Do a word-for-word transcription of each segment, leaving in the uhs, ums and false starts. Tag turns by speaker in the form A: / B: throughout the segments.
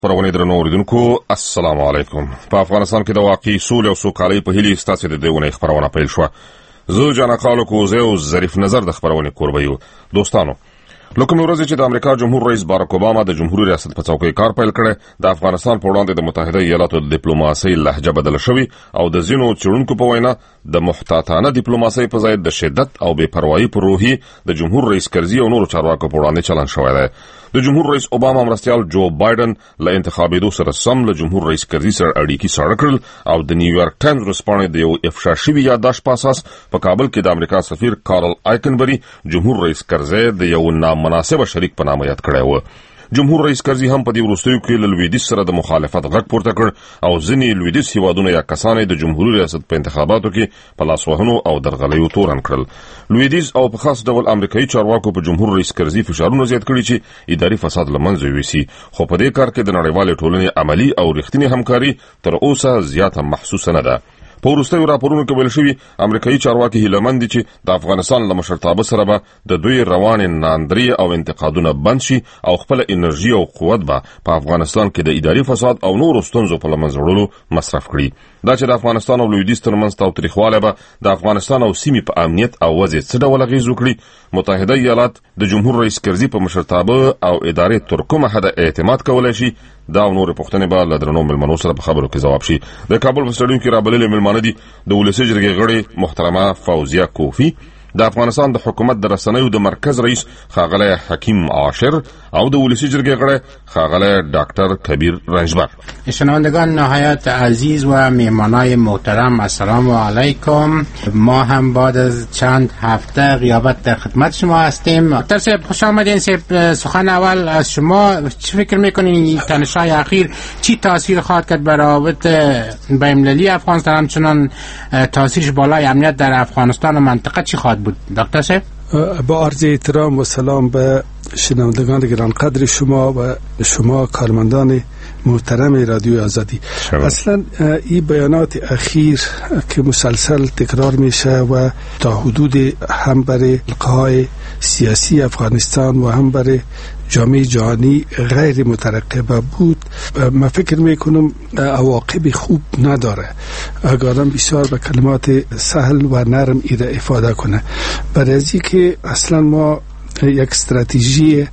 A: پرونې درنو اوریدونکو السلام علیکم. په افغانستان کې د واقعي سولې او سوکالۍ په هیلې ستاسو د دېونې خبرونه پیل شوه. زه جانا خالق کوزه او ظریف نظر د خبرونې کوربه یو. دوستانو، لکه مې ورځ چې د امریکا جمهور رئیس باراک اوباما د جمهوریت ریاست په څوکۍ کار پیل کړي، د افغانستان په وړاندې د متحده ایالاتو د ډیپلوماسۍ لهجه بدل شوې او د ځینو څېړونکو په وینا د محتاطانه ډیپلوماسۍ په ځای د شدت او بې پروایي پر روحي د جمهور رئیس کرزي او نورو چارواکو په وړاندې چلن شوی دی. د جمهور رئیس اوباما مرستیال جو بایدن له انتخابېدو سره سم له جمهور رئیس کرزي سره اړیکې ساړه کړل او د نیویارک ټایمز ورځپاڼې د یو افشا شوي یادداشت په اساس په کابل کې د امریکا سفیر کارل آیکنبري جمهور رئیس کرزي د یو نامناسبه شریک په نامه یاد کړی و. جمهور رئیس کرزي هم په دې وروستیو کې له لویدیځ سره د مخالفت غږ پورته کړ او ځینې لویدیځ هیوادونه یا کسان د جمهوریت ریاست په انتخاباتو کې په لاسوهنو او درغلیو تورن کړل. لویدیځ او په خاص ډول امریکایي چارواکو په جمهور رئیس کرزي فشارونه زیات کړي چې اداري فساد له منځه یوسي، خو په دې کار کې د نړیوالې ټولنې عملی او رښتینې همکاري تر اوسه زیاته محسوسه نه ده. په وروستیو راپورونو کې ویل شوي امریکایي چارواکي هیله مند دي چې د افغانستان له مشرتابه سره به د دوی روانې ناندري او انتقادونه بند شي او خپل انرژي او قوت به په افغانستان کې د اداري فساد او نورو ستونزو په له منځه وړلو مصرف کړي. دا چې د افغانستان او لویدیځ ترمنځ تاوتریخوالی به د افغانستان او سیمې په امنیت او وضع څه ډول اغېز وکړي، متحده ایالات د جمهور رئیس کرزي په مشرتابه او ادارې تر کومه حده اعتماد کولی شي، دا او نورې پوښتنې به له درنو مېلمنو سره په خبرو کې ځواب شي. د کابل په سټډیوم کې رابللې مېلمانه دي د ولسي جرګې غړې محترمه فوزیه کوفی، د افغانستان د حکومت د رسنیو د مرکز رئیس ښاغلی حکیم عاشر او د ولسي جرګې غړی ښاغلی ډاکټر کبیر رنجبر.
B: شنوندگان نهایت عزیز و میهمانای محترم، السلام علیکم. ما هم بعد از چند هفته غیابت در خدمت شما هستیم. دکتر صاحب خوش آمدین. سخن اول از شما، چه فکر میکنین این تنش‌های اخیر چی تاثیر خواهد کرد بر روابط بین‌المللی افغانستان، همچنان تاثیرش بالای امنیت در افغانستان و منطقه چی خواهد بود؟ دکتر صاحب.
C: با عرض احترام و سلام به شنوندگان گرانقدر شما و شما کارمندان محترم رادیو آزادی. اصلا این بیانات اخیر که مسلسل تکرار میشه و تا حدود هم برای حلقه‌های سیاسی افغانستان و هم برای جامعه جهانی غیر مترقبه بود، من فکر میکنم عواقب خوب نداره. اگرم بسیار به کلمات سهل و نرم ایره افاده کنه. برای از که اصلا ما یک استراتژی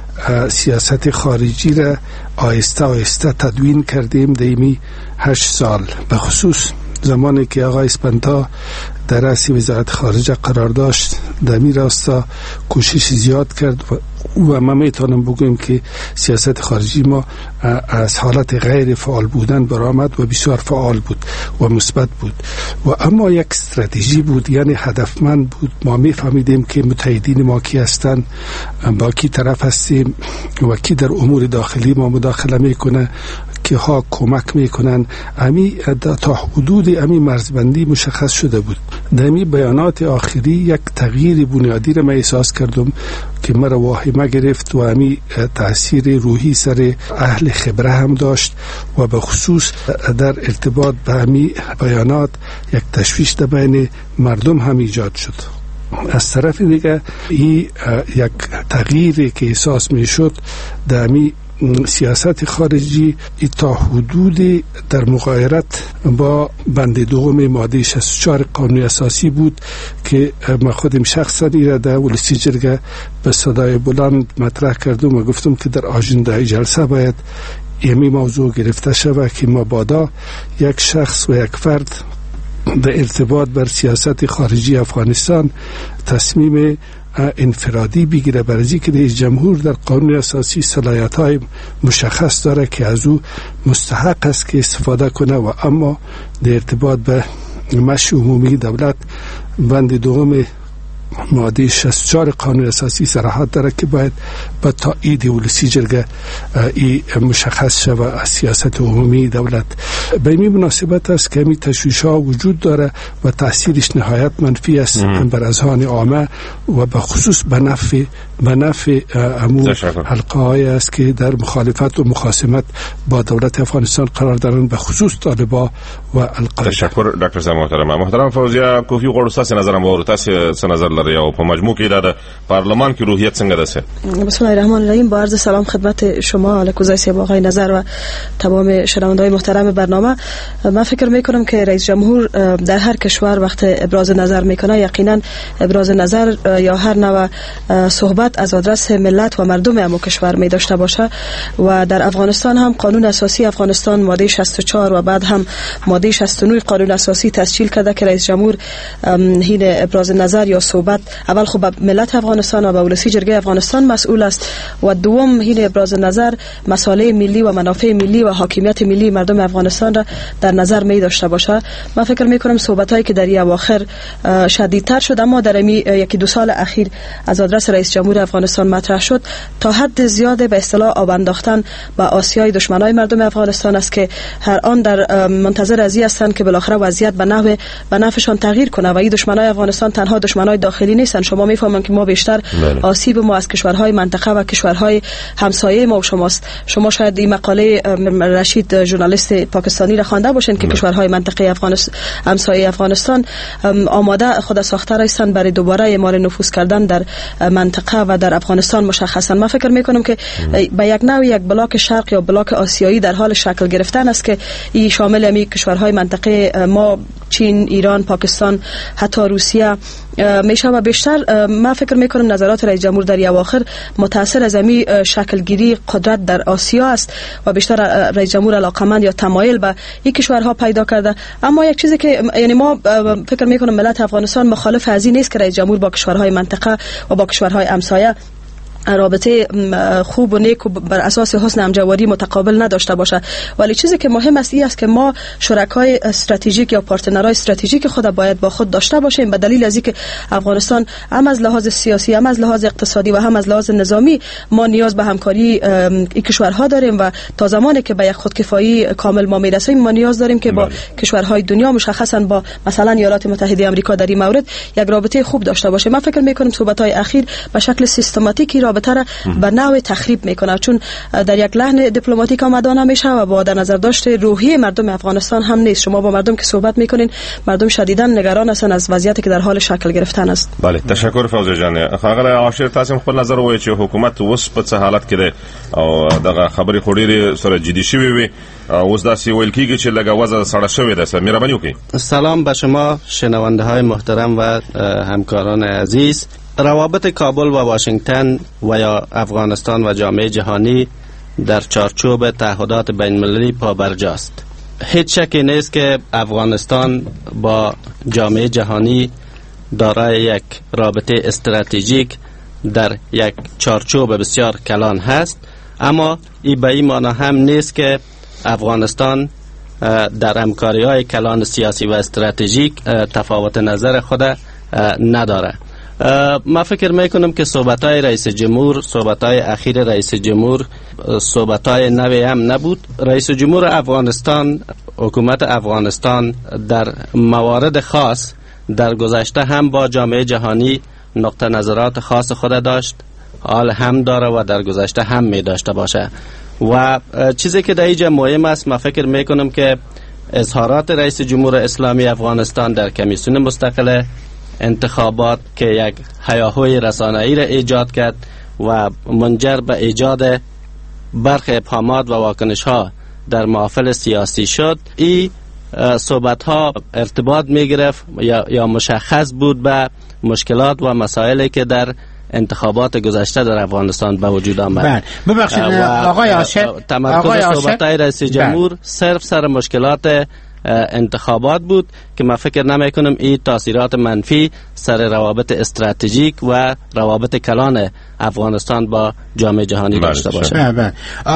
C: سیاست خارجی را آهسته آهسته تدوین کردیم دیمی هشت سال، به خصوص زمانی که آقای اسپانتا در رأس وزارت خارجه قرار داشت در می راستا کوشش زیاد کرد و و ما میتونم بگویم که سیاست خارجی ما از حالت غیر فعال بودن برآمد و بسیار فعال بود و مثبت بود و اما یک استراتژی بود، یعنی هدفمند بود. ما میفهمیدیم که متحدین ما کی هستند، با کی طرف هستیم و کی در امور داخلی ما مداخله میکنه، که ها کمک میکنن. امی تا حدود امی مرزبندی مشخص شده بود. در امی بیانات آخری یک تغییر بنیادی را من احساس کردم که مرا واهمه گرفت و امی تاثیر روحی سر اهل خبره هم داشت و به خصوص در ارتباط به امی بیانات یک تشویش در بین مردم هم ایجاد شد. از طرف دیگه این یک تغییری که احساس می شد در امی سیاست خارجی تا حدودی در مغایرت با بند دوم ماده شصت و چهار قانون اساسی بود که من خودم شخصا ایره در ولسی جرگه به صدای بلند مطرح کردم و گفتم که در آژندای جلسه باید یمی موضوع گرفته شود که مبادا یک شخص و یک فرد در ارتباط بر سیاست خارجی افغانستان تصمیم انفرادی بگیره، برای که رئیس جمهور در قانون اساسی صلاحیت‌های مشخص داره که از او مستحق است که استفاده کنه و اما در ارتباط به مشی عمومی دولت بند دوم ماده شصت و چهار قانون اساسی صراحت داره که باید با تایید ولسی جرگه ای مشخص شود از سیاست عمومی دولت. به این مناسبت است که این تشویش ها وجود داره و تاثیرش نهایت منفی است بر اذهان عامه و به خصوص به نفع به نفع امور حلقه های است که در مخالفت و مخاصمت با دولت افغانستان قرار دارند، به خصوص طالبان و القاعده.
A: تشکر دکتر صاحب محترم. محترم فوزیه کوفی غوړ تاسو نظر مو ورته تاسو نظر لري او په مجموع کې د پارلمان کې روحیت څنګه ده؟
D: بسم الله الرحمن الرحیم. با عرض سلام خدمت شما الکوزای صاحب، آقای نظر و تمام شنونده‌های محترم برنامه. من فکر میکنم که رئیس جمهور در هر کشور وقت ابراز نظر میکنه یقینا ابراز نظر یا هر نوع صحبت از آدرس ملت و مردم همون کشور می داشته باشه و در افغانستان هم قانون اساسی افغانستان ماده شصت و چهار و بعد هم ماده شصت و نه قانون اساسی تسجیل کرده که رئیس جمهور هین ابراز نظر یا صحبت اول خب ملت افغانستان و ولسی جرگه افغانستان مسئول است و دوم هین ابراز نظر مصالح ملی و منافع ملی و حاکمیت ملی مردم افغانستان را در نظر می داشته باشه. من فکر می کنم صحبت هایی که در این اواخر شدیدتر شد اما در امی یکی دو سال اخیر از آدرس رئیس جمهور افغانستان مطرح شد تا حد زیاد به اصطلاح آب انداختن به آسیای دشمنای مردم افغانستان است که هر آن در منتظر ازی هستند که بالاخره وضعیت به نحو به نفعشان تغییر کنه و این دشمنای افغانستان تنها دشمنای داخلی نیستند. شما میفهمید که ما بیشتر آسیب ما از کشورهای منطقه و کشورهای همسایه ما و شماست. شما شاید این مقاله رشید ژورنالیست پاکستانی را خوانده باشین که کشورهای منطقه افغانستان همسایه افغانستان آماده خود ساخته هستند برای دوباره اعمال نفوذ کردن در منطقه و در افغانستان مشخصا. من فکر میکنم که به یک نوع یک بلاک شرق یا بلاک آسیایی در حال شکل گرفتن است که این شامل همی کشورهای منطقه ما، چین، ایران، پاکستان، حتی روسیه میشه و بیشتر من فکر میکنم نظرات رئیس جمهور در اواخر متاثر از امی شکلگیری قدرت در آسیا است و بیشتر رئیس جمهور علاقمند یا تمایل به این کشورها پیدا کرده. اما یک چیزی که یعنی ما فکر میکنم ملت افغانستان مخالف از این نیست که رئیس جمهور با کشورهای منطقه و با کشورهای همسایه رابطه خوب و نیک و بر اساس حسن همجواری متقابل نداشته باشه، ولی چیزی که مهم است این است که ما شرکای استراتژیک یا پارتنرهای استراتژیک خود باید با خود داشته باشیم به دلیل از اینکه افغانستان هم از لحاظ سیاسی هم از لحاظ اقتصادی و هم از لحاظ نظامی ما نیاز به همکاری این کشورها داریم و تا زمانی که به یک خودکفایی کامل ما میرسیم ما نیاز داریم که با کشورهای دنیا مشخصا با مثلا ایالات متحده آمریکا در این مورد یک رابطه خوب داشته باشیم. من فکر میکنم صحبت‌های اخیر به شکل سیستماتیکی رابطه را به نوع تخریب میکنه چون در یک لحن دیپلماتیک آمدانه میشه و با در نظر داشته روحیه مردم افغانستان هم نیست. شما با مردم که صحبت میکنین مردم شدیداً نگران هستند از وضعیتی که در حال شکل گرفتن است.
A: بله تشکر فوزی جان. خاغله عاشر تاسو خپل نظر وایي چې حکومت اوس په څه حالت کې ده او دغه خبرې خوري سره جدي شوی وي اوس داسې ویل کیږي چې لږه وضع سړه شوې ده. سر مهرباني وکړئ. سلام
E: به شما شنونده های محترم و همکاران عزیز. روابط کابل و واشنگتن و یا افغانستان و جامعه جهانی در چارچوب تعهدات بین المللی پابرجاست. هیچ شکی نیست که افغانستان با جامعه جهانی دارای یک رابطه استراتژیک در یک چارچوب بسیار کلان هست، اما این به این معنی هم نیست که افغانستان در همکاری‌های کلان سیاسی و استراتژیک تفاوت نظر خود نداره. ما فکر میکنم که صحبت‌های رئیس جمهور، صحبت‌های اخیر رئیس جمهور صحبت‌های نوی هم نبود. رئیس جمهور افغانستان، حکومت افغانستان در موارد خاص در گذشته هم با جامعه جهانی نقطه نظرات خاص خود داشت، حال هم داره و در گذشته هم می داشته باشه. و چیزی که در اینجا مهم است ما فکر میکنم که اظهارات رئیس جمهور اسلامی افغانستان در کمیسیون مستقل انتخابات که یک هیاهوی رسانه‌ای را ایجاد کرد و منجر به ایجاد برخی ابهامات و واکنش ها در محافل سیاسی شد، این صحبت ها ارتباط می گرفت یا, یا مشخص بود به مشکلات و مسائلی که در انتخابات گذشته در افغانستان به وجود آمد.
B: ببخشید آقای عاشر،
E: تمرکز صحبت‌های رئیس جمهور صرف سر مشکلات انتخابات بود که من فکر نمی کنم این تاثیرات منفی سر روابط استراتژیک و روابط کلان افغانستان با جامعه جهانی داشته باشه.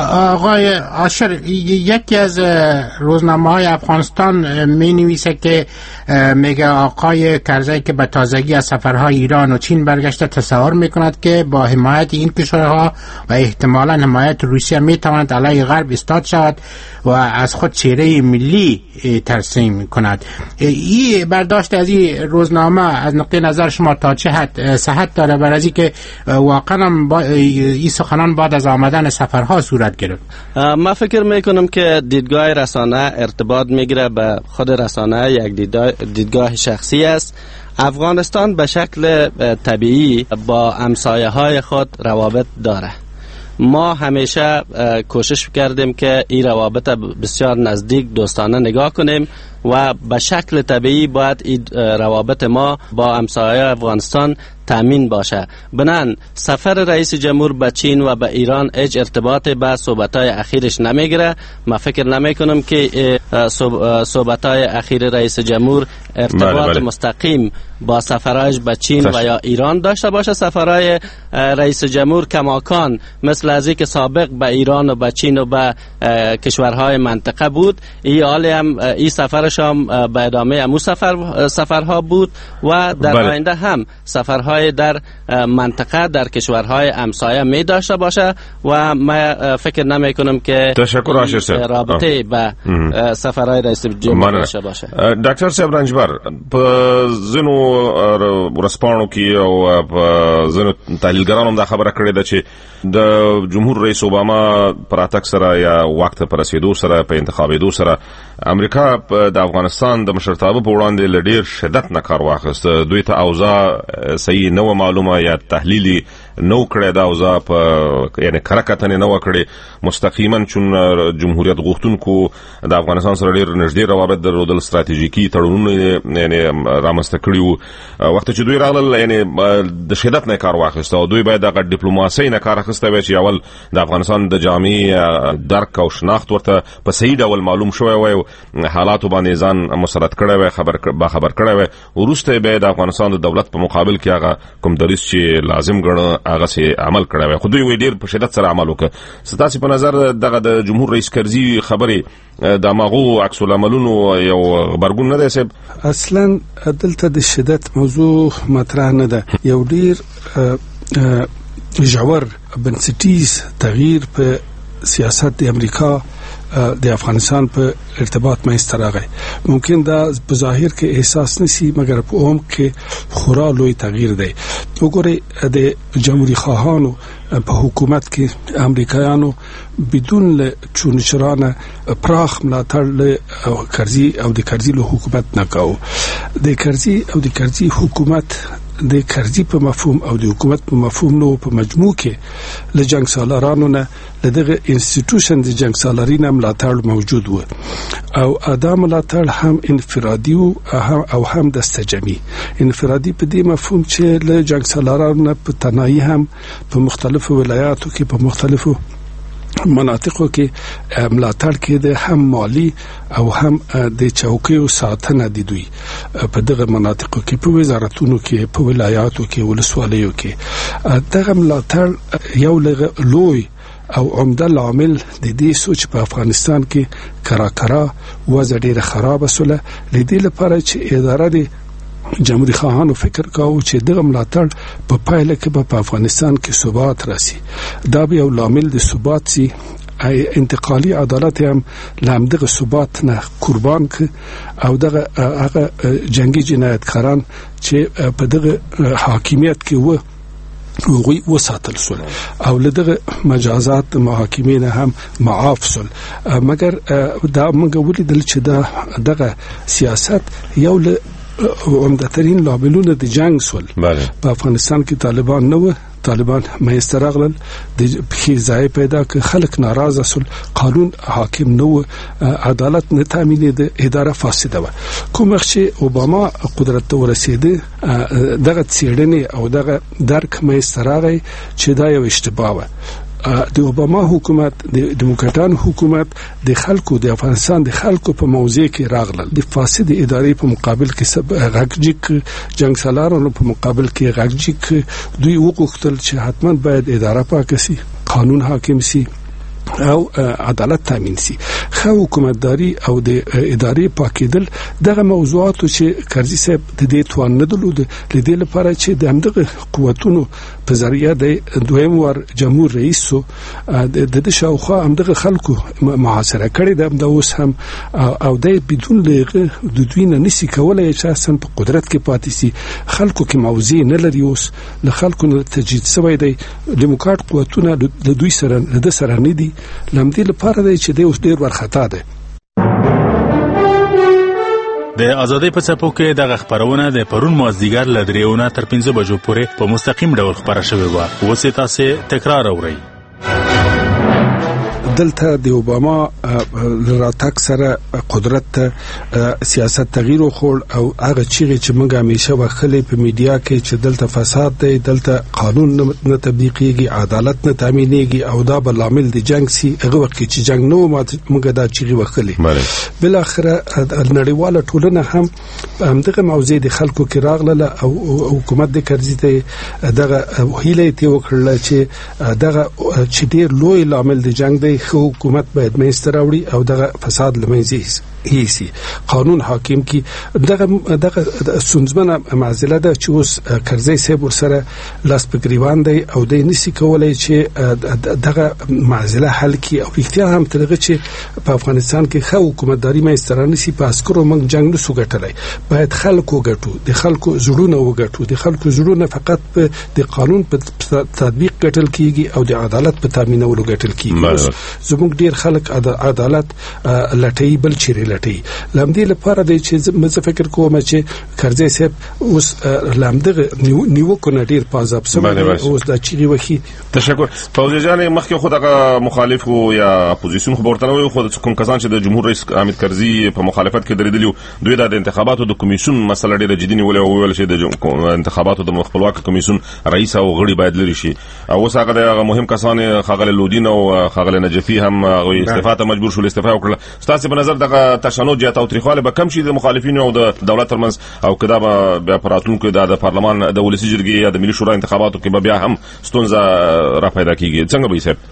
B: آقای عاشر، یکی از روزنامه‌های افغانستان می نویسه که میگه آقای کرزی که به تازگی از سفرهای ایران و چین برگشته تصور میکند که با حمایت این کشورها و احتمالاً حمایت روسیه میتواند علیه غرب ایستاد شود و از خود چهره ملی ترسیم کند. این برداشت از این روزنامه از نقطه نظر شما تا چه حد صحت داره؟ برای اینکه واقعا با این سخنان بعد از آمدن سفرها صورت گرفت.
E: من فکر میکنم که دیدگاه رسانه ارتباط میگیره به خود رسانه، یک دیدگاه شخصی است، افغانستان به شکل طبیعی با همسایه های خود روابط داره. ما همیشه کوشش کردیم که این روابط بسیار نزدیک دوستانه نگاه کنیم و به شکل طبیعی باید این روابط ما با همسایه افغانستان تامین باشه. بنان سفر رئیس جمهور به چین و به ایران هیچ ارتباط به صحبت‌های اخیرش نمیگیره. ما فکر نمیکنم که صحبت‌های اخیر رئیس جمهور ارتباط بله بله. مستقیم با سفرهایش به چین تش... و یا ایران داشته باشه. سفرهای رئیس جمهور کماکان مثل از اینکه سابق به ایران و به چین و به کشورهای منطقه بود، این حال هم این سفرش هم به ادامه امو سفر سفرها بود و در بله. آینده هم سفرهای در منطقه در کشورهای همسایه می داشته باشه و ما فکر نمی کنم که رابطه به سفرهای رئیس جمهور داشته باشه.
A: ډاکټر صاحب رنجبر، په زنو ورسپانو کې او په زنو تحلیلګرانو هم دا خبره کړې ده چې د جمهور رئیس اوباما پر اتک سره یا وخت پر رسیدو سره په انتخابېدو سره امریکا د افغانستان د مشرتابه په وړاندې له ډېر شدت نه کار واخیست. دوی ته اوضاع صحیح نه و معلومه یا تحلیلي نو کړی دا اوضاع په یعنې کره کتنې نه وه کړې. مستقیما چون جمهوریت غوښتونکو د افغانستان سره ډېر نږدې روابط درلودل، ستراتیژیکي تړونونه یعنې رامنځته کړي وو. وخت چې دوی راغلل یعنې د شدت نه کار واخیست او دوی باید دغه ډیپلوماسۍ نه کار اخیستی وای چې اول د افغانستان د جامع درک او شناخت ورته په صحیح ډول معلوم شوی وای، حالاتو باندې ځان مسرت کړی وای، خبر باخبر کړی وای. وروسته به د افغانستان د دولت په مقابل کې هغه کوم دریځ چې لازم ګڼه هغه سي عمل کړی وای، خو دوی وی ډېر په شدت سره عمل وکړ. ستاسو په نظر دغه د جمهور رئیس کرزي خبرې د ماغو عکس العملونو یو خبرګون نه دی صاحب؟
C: اصلا دلته د شدت موضوع مطرح نه ده. یو ډېر ژور بنسټیز تغییر په سیاست د امریکا د افغانستان په ارتباط منځته راغی. ممکن دا په ظاهر کې احساس نشي مګر په عمق کې خورا لوی تغییر دی. وګورئ د جمهوریت خواهانو په حکومت کې امریکایانو بدون له چونچرانه پراخ ملاتړ له کرزي او د کرزي له حکومت نه کاوه. د کرزي او د کرزي حکومت د کرزي په مفهوم او د حکومت په مفهوم نو په مجموع کې له جنگ سالارانو نه لدغه انسټیټیوشن د جنگ سالارین هم ملاتړ موجود و او ادا ملاتړ هم انفرادي او هم دستجمعي. انفرادي په دې مفهوم چې له جنگ سالارانو نه په تنهایی هم په مختلفو ولایاتو کې په مختلفو مناطقو کې ملاتړ کېده، هم مالی او هم د چوکیو ساتنه د دوی په دغه مناطقو کې په وزارتونو کې په ولایاتو کې ولسوالیو کې. دغه ملاتړ یو لوی او عمده لامل د دې سوچ په افغانستان کې کرا کرا وضع ډیره خراب سوله. لدې لپاره چې اداره د جمهوریت خواهانو فکر کاوه چې دغه ملاتړ په پایله کې په افغانستان کې ثبات راسي. دا به یو لامل د ثبات سي. انتقالي عدالت هم لامدغه ثبات نه قربان ک او دغه هغه جنگي جنایتکاران چې په دغه حاکمیت کې و وغوی وساتل سول او لدغه مجازات محاکمین هم معاف سول. مګر دا موږ ولیدل چې دا دغه سیاست یو له عمدترین لاملونه د جنگ سول. په افغانستان کې طالبان نه و، طالبان مېسته راغلل، د پخې ځای پیدا ک، خلک ناراضه سول، قانون حاکم نه و، عدالت نه تامینېده، اداره فاسده و. کوم وخت چې اوباما قدرت ته ورسېده دغه څېړنې او دغه درک مېسته راغی چې دا یو اشتباه و. د اوباما حکومت د دموکراتانو حکومت د خلکو د افغانستان د خلکو په موضوع کې راغلل. د فاسد ادارې په مقابل کې سب غږجک جنگ سالارانو په مقابل کې غږجک دوی وغوښتل چې حتما باید اداره پاک سي، قانون حاکم سي او عدالت تامین سي. خو حکومتداري او د ادارې پاکیدل دغه موضوعاتو چې کرزي صاحب د دې توان نه درلود. لدې لپاره چې د همدغه قوتونو په ذریعہ د دویم ور جمهور رئیس د د شاوخوا همدغه خلکو محاصره کړي د اوس هم او د بدون لغه د دوی نه نسی کولای چې اصلا په قدرت کې پاتې سي. خلکو کې موضوع نه لري، اوس له خلکو نه تجدید سوی دی. دیموکرات قوتونه د دوی سره د سره نه دي. لمدې لپاره دی چې د اوس ډیر ورخطا ده.
F: د آزادۍ په څپو کې دغه خبرونه د پرون مازدیګر له دریونه تر پنځه بجو پورې په مستقیم ډول خبره شوې وه. اوس یې تاسې تکرار اورئ.
C: دلته د اوباما راتګ سره قدرت ته سیاست تغییر وخوړ او هغه چیغې چې موږ همیشه وکړلې په میډیا کې چې دلته فساد دی، دلته قانون نه تطبیقېږي، عدالت نه تامینېږي او دا به لامل د جنګ سي. هغه وخت چې جنګ نه و موږ دا چیغې وکړلې. بالاخره نړیواله ټولنه هم همدغه موضوع د خلکو کې راغله او حکومت د کرزي ته دغه هیله یې وکړله چې دغه چې ډېر لوی لامل د جنګ دی، حکومت باید منځته راوړي او دغه فساد له منځه یوسي، قانون حاکم کی. دغه دغه سنځمنه معضله ده چې اوس کرزي صاحب ورسره لاس په ګریوان دی او د نسی کولای چې دغه معضله حل کی او اختیار هم ترغه چې په افغانستان کې خو حکومتداري منځته رانسی. په عسکرو موږ جنگ نه سو ګټلای، باید خلکو ګټو، د خلکو زړونه وګټو، د خلکو زړونه فقط په د قانون په تطبیق ګټل کیږي او د عدالت په تامینولو ګټل کیږي. زموږ ډیر خلک عدالت لټي بل چیرې لټي. لامدې لپاره د چې مزه فکر کوم چې کرزي صاحب اوس لامدغه نیوکو نه ډیر پازاب سم اوس د چیغي وخی.
A: تشکر. فوزي جان مخکې خو دغه مخالف یا اپوزیسیون خبرته نو خو کوم کسان چې د جمهور رئیس حامد کرزي په مخالفت کې درېدلی دوی د انتخاباتو د کمیسیون مسله ډیره جدي نیولې او ویل چې د انتخاباتو د خپلواک کمیسیون رئیس او غړي باید لري شي. او اوس هغه د مهم کسان خغل لودین او خغل نجفي هم استعفا ته مجبور شول، استعفا وکړه. ستاسو په نظر دغه تشنج یا توتریخواله به کم شي د مخالفینو او د دولت ترمنځ او کدا به بیا پراتونکو د پارلمان د ولسی جرګې یا د ملي شورا انتخاباتو کې به بیا هم ستونزه را پیدا کیږي؟ څنګه به حساب؟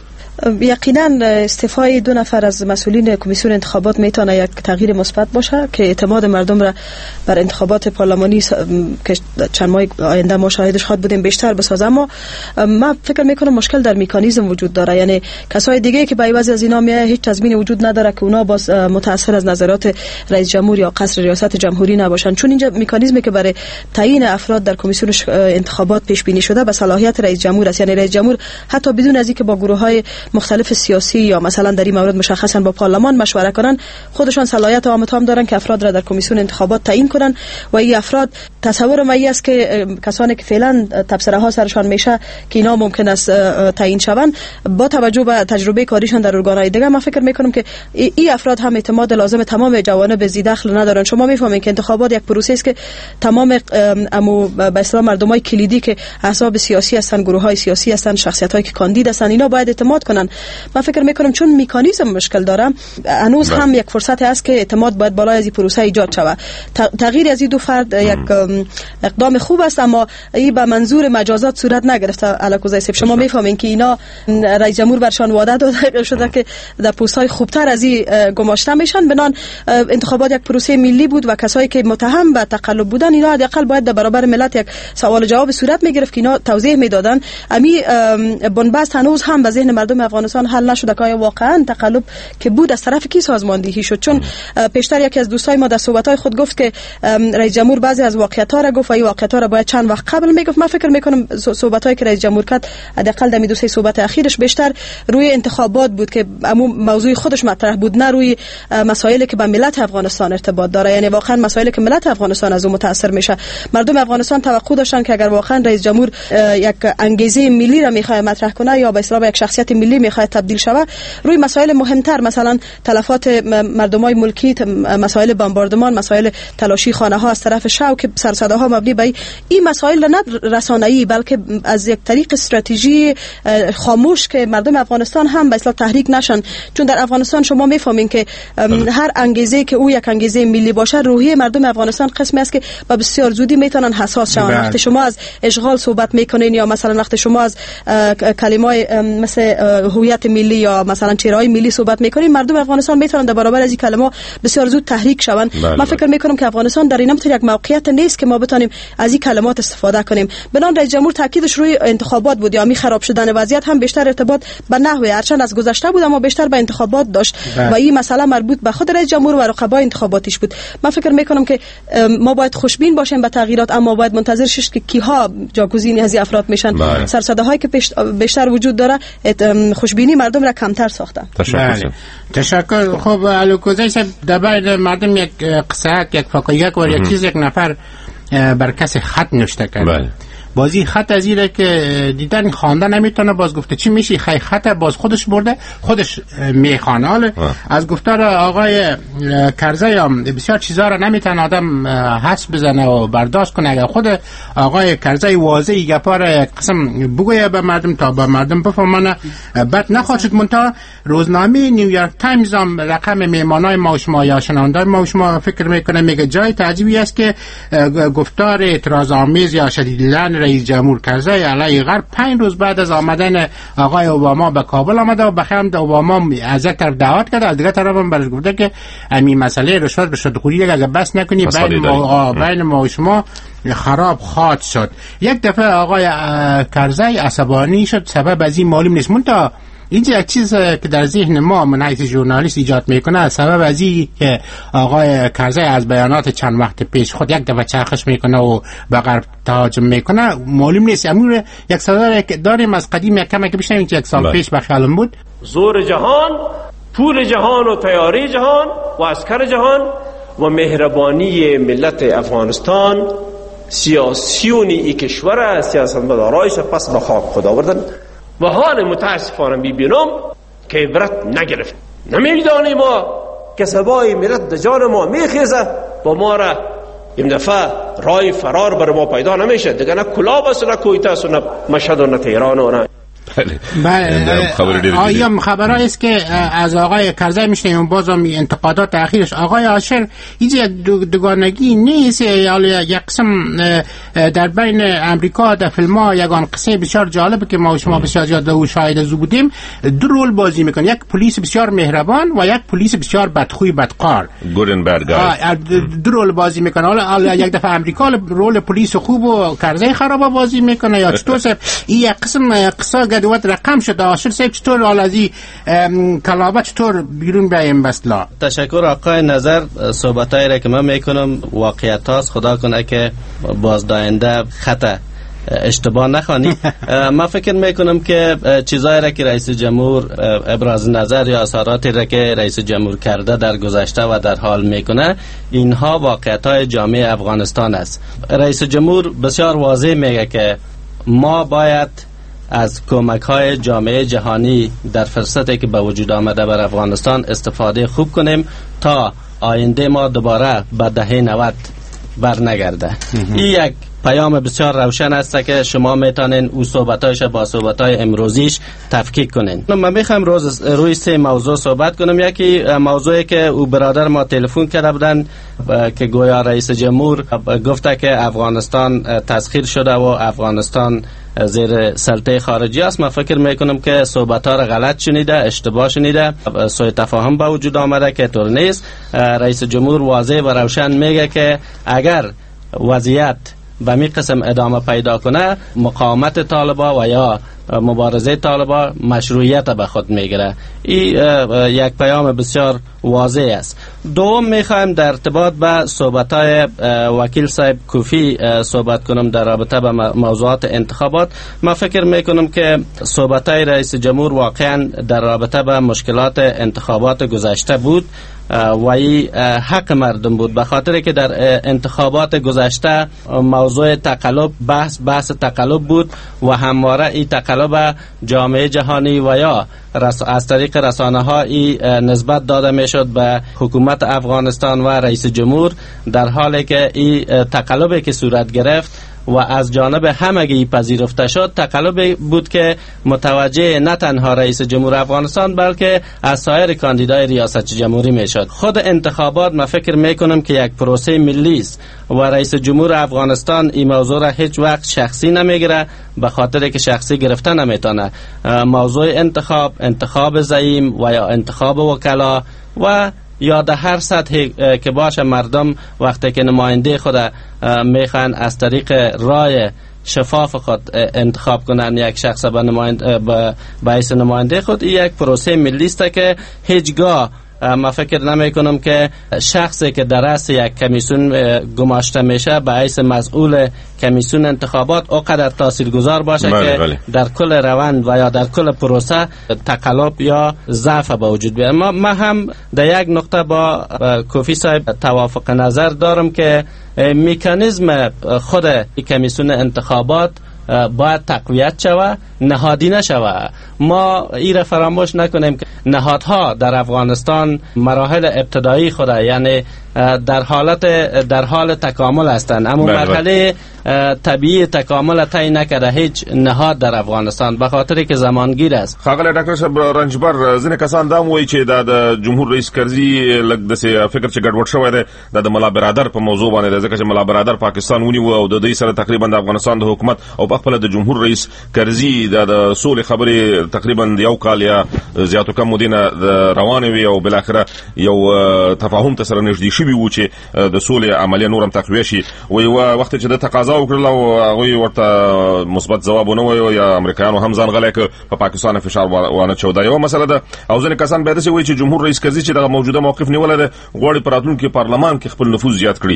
D: یقینا استعفای دو نفر از مسئولین کمیسیون انتخابات میتونه یک تغییر مثبت باشه که اعتماد مردم را بر انتخابات پارلمانی که چند ماه آینده ما شاهدش خواهد بودیم بیشتر بسازه. اما من فکر میکنم مشکل در مکانیزم وجود داره، یعنی کسای دیگه که به عوض از اینا میاد هیچ تضمینی وجود نداره که اونا باز متاثر از نظرات رئیس جمهور یا قصر ریاست جمهوری نباشن، چون اینجا مکانیزمی که برای تعیین افراد در کمیسیون انتخابات پیش بینی شده به صلاحیت رئیس جمهور است. یعنی رئیس جمهور حتی بدون از اینکه با گروه‌های مختلف سیاسی یا مثلا در این مورد مشخصا با پارلمان مشوره کنن، خودشان صلاحیت عام تام دارن که افراد را در کمیسیون انتخابات تعیین کنن و این افراد تصور ما است که کسانی که فعلا تبصره ها سرشان میشه که اینا ممکن است تعیین شوند با توجه به تجربه کاریشان در ارگان‌های دیگه، من فکر میکنم که این افراد هم اعتماد لازم تمام جوانب زی دخل ندارن. شما میفهمید که انتخابات یک پروسه است که تمام امو به اصطلاح مردمای کلیدی که احزاب سیاسی هستن، گروه‌های سیاسی هستن، شخصیت‌هایی که کاندید هستن، اینا باید اعتماد کنن. من فکر میکنم چون مکانیزم مشکل داره هنوز هم یک فرصت هست که اعتماد باید بالای از این پروسه ایجاد شود. تغییر از این دو فرد یک اقدام خوب است، اما این به منظور مجازات صورت نگرفته. الکوزای سیف شما میفهمین که اینا رئیس جمهور برشان وعده داده شده که در پست‌های خوبتر از این گماشته میشن. بنان انتخابات یک پروسه ملی بود و کسایی که متهم به تقلب بودن اینا حداقل باید در برابر ملت یک سوال جواب صورت میگرفت که اینا توضیح میدادن. امی بنبست هنوز هم به ذهن مردم افغانستان حل نشده که واقعا تقلب که بود از طرف کی سازماندهی شد. چون پیشتر یکی از دوستای ما در صحبت‌های خود گفت که رئیس جمهور بعضی از واقعیت‌ها را گفت و این واقعیت‌ها را باید چند وقت قبل میگفت. من فکر میکنم صحبت‌هایی که رئیس جمهور کرد حداقل در دو سه صحبت اخیرش بیشتر روی انتخابات بود که عموم موضوع خودش مطرح بود، نه روی مسائلی که به ملت افغانستان ارتباط داره. یعنی واقعا مسائلی که ملت افغانستان از اون متاثر میشه. مردم افغانستان توقع داشتن که اگر واقعا رئیس جمهور یک انگیزه ملی را میخواد مطرح کنه یا به اصطلاح یک شخصیت ملی میخواد تبدیل شود، روی مسائل مهمتر مثلا تلفات مردمای ملکی، مسائل بمباردمان، مسائل تلاشی خانه ها از طرف شاه که سرسده ها مبنی بر این مسائل نه رسانه‌ای بلکه از یک طریق استراتژی خاموش که مردم افغانستان هم به اصطلاح تحریک نشن. چون در افغانستان شما میفهمین که هر انگیزه که او یک انگیزه ملی باشه، روحیه مردم افغانستان قسمی است که با بسیار زودی میتونن حساس شون. وقتی شما از اشغال صحبت میکنین یا مثلا وقتی شما از کلمات مثل هویت ملی یا مثلا چهره‌های ملی صحبت میکنین، مردم افغانستان میتونن در برابر از این کلمات بسیار زود تحریک شون. من فکر میکنم که افغانستان در این متر یک موقعیت نیست که ما بتونیم از این کلمات استفاده کنیم. بنان رئیس جمهور تاکیدش روی انتخابات بود یا می خراب شدن وضعیت هم بیشتر ارتباط به نحوه هرچند از گذشته بود اما بیشتر به انتخابات داشت بله. و این مسئله مربوط به خود رئیس جمهور و رقبای انتخاباتیش بود. من فکر میکنم که ما باید خوشبین باشیم به تغییرات، اما باید منتظر شش که کیها جاگزین از افراد میشن. سرسده هایی که بیشتر وجود داره خوشبینی مردم را کمتر ساخته.
A: تشکر.
B: تشکر. خب الوکوزای صاحب در بین مردم یک قصه یک فقایق و یک چیز یک نفر بر کسی خط نوشته کرد.
A: بله.
B: بازی خط از اینه که دیدن خوانده نمیتونه، باز گفته چی میشه خی خط، باز خودش برده خودش میخوانه. حالا از گفتار آقای کرزی هم بسیار چیزا رو نمیتونه آدم حس بزنه و برداشت کنه. اگر خود آقای کرزی واضحی گپا رو یک قسم بگویه به مردم تا به مردم بفهمونه بد نخواهد شد. منتها روزنامه نیویورک تایمز هم رقم میمانای ما و شما یا شنوندای ما و شما فکر میکنه میگه جای تعجبی است که گفتار اعتراض آمیز یا شدیداً رئیس جمهور کرزی علیه غرب پنج روز بعد از آمدن آقای اوباما به کابل آمده و به خیمت اوباما از یک طرف دعوت کرده، از دیگه طرف هم برش گفته که همین مسئله رشوت رشوتخوری اگه بس نکنی بین ما بین ما و شما خراب خواهد شد. یک دفعه آقای کرزی عصبانی شد، سبب از این معلوم نیست. منتها اینجا یک چیز که در ذهن ما من حیث ژورنالیست ایجاد میکنه، سبب از این که آقای کرزی از بیانات چند وقت پیش خود یک دفعه چرخش میکنه و به غرب تهاجم میکنه معلوم نیست. امور یک صدای که داریم از قدیم یک کمی که بشنویم که یک سال بله. پیش به خیالم بود.
G: زور جهان، پول جهان و تیاری جهان و عسکر جهان و مهربانی ملت افغانستان سیاسیونی ای کشور سیاستمدارایش پس به خاک خود آوردن و حال متاسفانه میبینم که عبرت نگرفت. نمیدانیم ما که سبای ملت در جان ما میخیزه با ما را این دفعه رای فرار بر ما پیدا نمیشه دیگه. نه کلاب است نه کویتاست نه مشهد و نه تهران و نه.
B: بله. آیا خبرهایی است که از آقای کرزی میشنیم باز هم انتقادات اخیرش آقای عاشر اینجا دوگانگی نیست یا یک قسم در بین امریکا در فیلم ها یگان قصه بسیار جالب که ما و شما بسیار زیاد او شاهد از بودیم، دو رول بازی میکنه، یک پلیس بسیار مهربان و یک پلیس بسیار بدخوی بدقار،
A: good and bad guy.
B: دو رول بازی میکنه. حالا یک دفعه امریکا رول پلیس خوب و کرزی خراب بازی میکنه یا چطور؟ این یک قسم قصه گدوات رقم شده. عاشر صاحب چطور حال از این کلابه چطور بیرون بیایم بسلا؟
E: تشکر آقای نظر. صحبتایی را که من میکنم واقعیت هاست، خدا کنه که بازداینده خطا اشتباه نخوانی. من فکر میکنم که چیزایی را که رئیس جمهور ابراز نظر یا اظهاراتی را که رئیس جمهور کرده در گذشته و در حال میکنه اینها واقعیت های جامعه افغانستان است. رئیس جمهور بسیار واضح میگه که ما باید از کمک های جامعه جهانی در فرصتی که به وجود آمده بر افغانستان استفاده خوب کنیم تا آینده ما دوباره به دهه نود برنگرده. این یک پیام بسیار روشن است که شما میتونین او صحبتایش با صحبتای امروزیش تفکیک کنین. من میخوام روز روی سه موضوع صحبت کنم. یکی موضوعی که او برادر ما تلفن کرده بودن که گویا رئیس جمهور گفته که افغانستان تسخیر شده و افغانستان زیر سلطه خارجی است. من فکر میکنم که صحبت ها را غلط شنیده، اشتباه شنیده، سوء تفاهم به وجود آمده که طور نیست. رئیس جمهور واضح و روشن میگه که اگر وضعیت به می قسم ادامه پیدا کنه مقاومت طالبا و یا مبارزه طالبا مشروعیت به خود میگیره. این یک پیام بسیار واضح است. دوم میخوایم در ارتباط به صحبتهای وکیل صاحب کوفی صحبت کنم در رابطه به موضوعات انتخابات. من فکر میکنم که صحبتهای رئیس جمهور واقعا در رابطه به مشکلات انتخابات گذشته بود و این حق مردم بود، به خاطر که در انتخابات گذشته موضوع تقلب بحث بحث تقلب بود و همواره این تقلب جامعه جهانی و یا از طریق رسانه ها نسبت داده میشد به حکومت افغانستان و رئیس جمهور، در حالی که این تقلبی که صورت گرفت و از جانب همگی پذیرفته شد تقلبی بود که متوجه نه تنها رئیس جمهور افغانستان بلکه از سایر کاندیدای ریاست جمهوری میشد. خود انتخابات من فکر میکنم که یک پروسه ملی است و رئیس جمهور افغانستان این موضوع را هیچ وقت شخصی نمیگیره، به خاطر که شخصی گرفته نمیتونه. موضوع انتخاب انتخاب زعیم و یا انتخاب وکلا و یا در هر سطح که باشه مردم وقتی که نماینده خود میخوان از طریق رای شفاف خود انتخاب کنن یک شخص به نماینده به باعث نماینده خود، این یک پروسه ملی است که هیچگاه ما فکر نمی کنم که شخصی که در رأس یک کمیسیون گماشته میشه به حیث مسئول کمیسیون انتخابات اوقدر تاثیرگذار باشه بله که بله. در کل روند و یا در کل پروسه تقلب یا ضعف به وجود بیاد. ما, ما هم در یک نقطه با کوفی صاحب توافق نظر دارم که مکانیزم خود کمیسیون انتخابات باید تقویت شود، نهادی نشود. ما این فراموش نکنیم که نهادها در افغانستان مراحل ابتدایی خود یعنی در حالت در حال تکامل هستند، اما مرحله طبیعی تکامل طی نکرده هیچ نهاد در افغانستان به خاطر که زمانگیر است.
A: ښاغلی ډاکټر صاحب رنجبر ځینې کسان دا وایي چې د جمهور رئیس کرزي لږ داسې فکر چې ګډوډ شوی دی دا د ملا برادر په موضوع باندې دی، ځکه چې ملا برادر پاکستان ونیو او د دوی سره تقریبا د افغانستان د حکومت او په خپله د جمهور رئیس کرزي د سولې خبرې تقریبا یو کال یا زیاتو کم مودې نه روانې وي او بالاخره یو تفاهم ته سره نږدې شوي وو چې د سولې عملیه نور هم تقویه شي. وایي وخت چې د تقاضا وکړله او هغوی ورته مثبت ځواب ونه وایو یا امریکایانو هم ځان غلی کړ په پاکستان فشار وانه چو دا یوه مسله ده. او ځینې کسان بیا داسې وایي چې جمهور رئیس کرزي چې دغه موجوده موقف نیولی دی غواړي په راتلونکي پارلمان کې خپل نفوذ زیات کړي.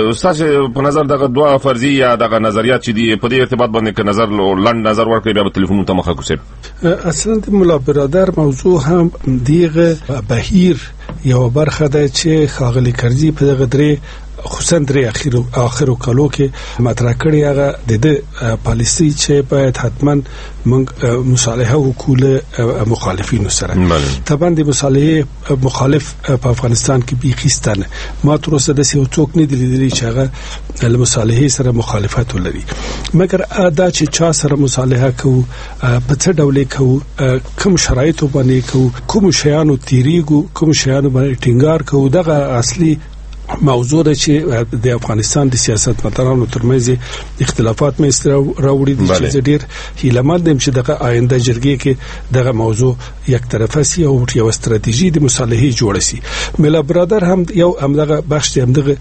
A: ستاسې په نظر دغه دوه فرضي یا دغه نظریات چې دي په دې ارتباط باندې که نظر لنډ نظر ورکړئ بیا به تلیفونونو ته مخه کړو.
C: اصلا د ملا برادر موضوع هم دیغه بهیر یو برخه ده چې ښاغلي کرزي په دغه درې خصوصا درې اخیرو اخرو کالو کې مطرح کړی هغه د دې پالیسي چې باید حتما موږ مصالحه وکړو مخالفینو سره. طبعا د مصالحه مخالف په افغانستان کې بیخیستانه ما تر اوسه د سیو څوک نه دي چې هغه له مصالحه سره مخالفت ولري، مګر ادا چې چا سره مصالحه کوو په څه ډول کوو، کوم شرایط باندې کوو، کوم شیانو تیریګو، کوم شیانو باندې ټینګار کوو، دغه اصلي موضوع ده چې د افغانستان د سیاست مدارانو ترمنځ اختلافات مې راوړي دي چې ډېر هیلهمند یم چې دغه آینده جرګې کې دغه موضوع یک طرفه سي او یو استراتیژي د مصالحې جوړه سي. ملا برادر هم یو همدغه بخش هم دغه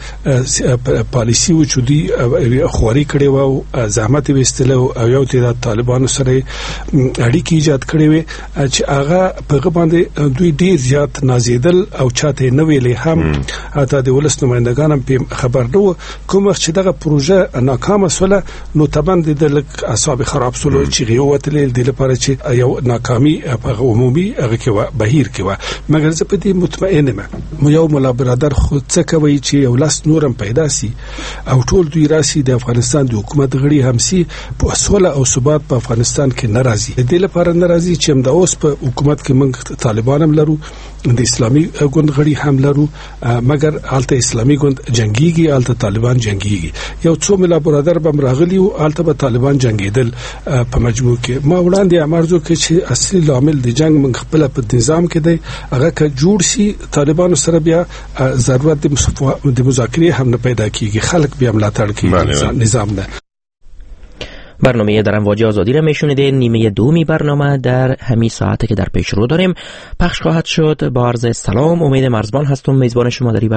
C: پالیسی و چې دی خوري کړي وو زحمت وستله او یو تعداد طالبانو سره اړیکې ایجاد کړي وي چې هغه په باندې دوی ډېر زیات نازیدل او چاته نه ویلې هم حتی د ولس نمائندگان هم خبر نو کوم چې دغه پروژه ناکامه سوله نو طبعا د لک اعصاب خراب سوله چې غوتل د لپاره چې یو ناکامي په عمومي هغه کې بهیر کې و. مګر زه په دې مطمئن یم مو یو ملا برادر خود څه کوي چې یو لاس نورم پیدا سي او ټول دوی راسي د افغانستان د حکومت غړي هم سي په سوله او ثبات په افغانستان کې ناراضي د لپاره ناراضي چې هم د اوس په حکومت کې موږ طالبان هم لرو، د اسلامي ګوند غړي هم لرو، مګر حالت اسلامي ګوند جنگيږي، حالت طالبان جنگيږي. یو څو ملا برادر بم راغلي او حالت به طالبان جنگیدل په مجموع کې. ما وړاندې امرزو کې چې اصلي عامل د جنگ من خپل په نظام کې دی هغه که جوړ شي طالبانو سره بیا ضرورت د مذاکره هم نه پیدا کیږي، خلک بیا ملاتړ کوي نظام نه.
H: برنامه در امواج آزادی را میشنیدین. نیمه دومی برنامه در همین ساعته که در پیش رو داریم پخش خواهد شد. با عرض سلام، امید مرزبان هستم، میزبان شما در